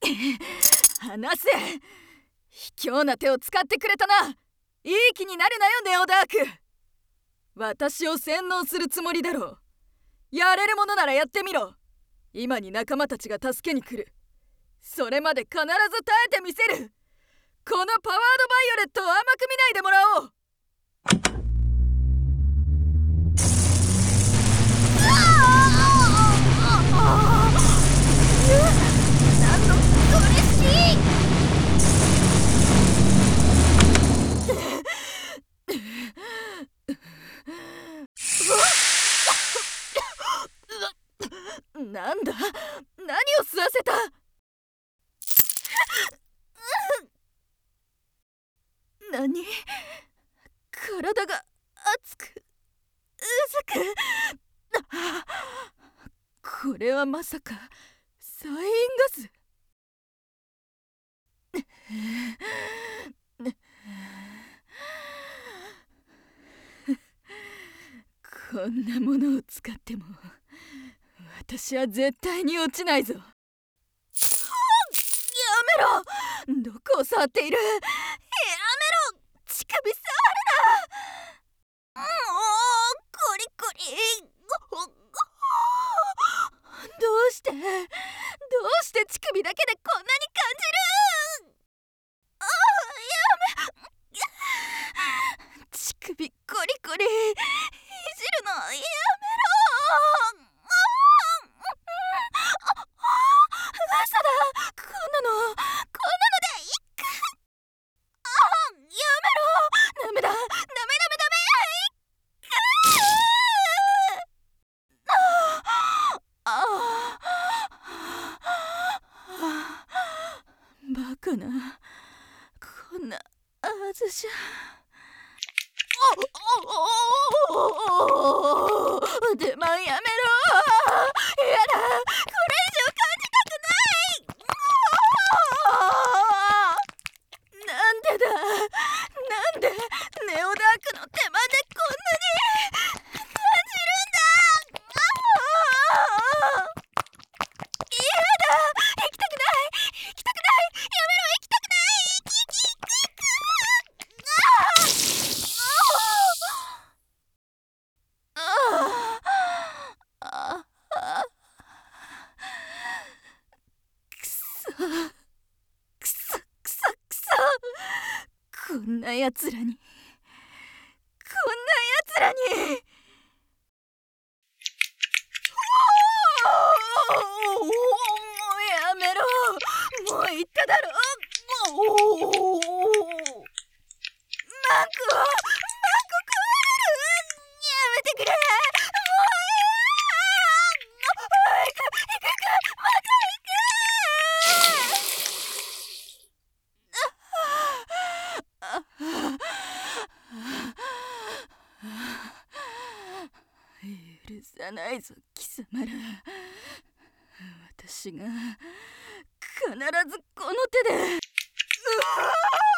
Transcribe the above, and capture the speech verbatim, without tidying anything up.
離せ。卑怯な手を使ってくれたな。いい気になるなよネオダーク。私を洗脳するつもりだろう。やれるものならやってみろ。今に仲間たちが助けに来る。それまで必ず耐えてみせる。このパワードバイオレットを甘く見ないでもらおう。なんのドレスキーなんだ、何を吸わせた。何、体が熱くうずく。これはまさかサインガス。こんなものを使っても私は絶対に落ちないぞ。やめろ。どこを触っている。やめろ。乳首触るな。もうコリコリ。どうしてどうして乳首だけでこんなに感じる。ああ、やめ。乳首コリコリいじるのやめろ。嘘だ。こんなのこんなのでいっか。ああ、やめろ。ダメだダメダメダメ。ああ、バカな。こんなはずじゃ。でもやめろ。やだ、これ以上感じたくない。なんでだ。なんでネオダークの手間でこんなに感じるんだ。嫌だ。行きたくない。行きたくない。やめろ。行きたくない。行き行く行く。ああ、くそくそくそくそ。こんなやつらにこんなやつらに。やめろ。もう言っただろ。もうマークをマーク食われる。やめてくれ。もう行く行く行く。また行く。許さないぞ貴様ら。私が必ずこの手で。うわー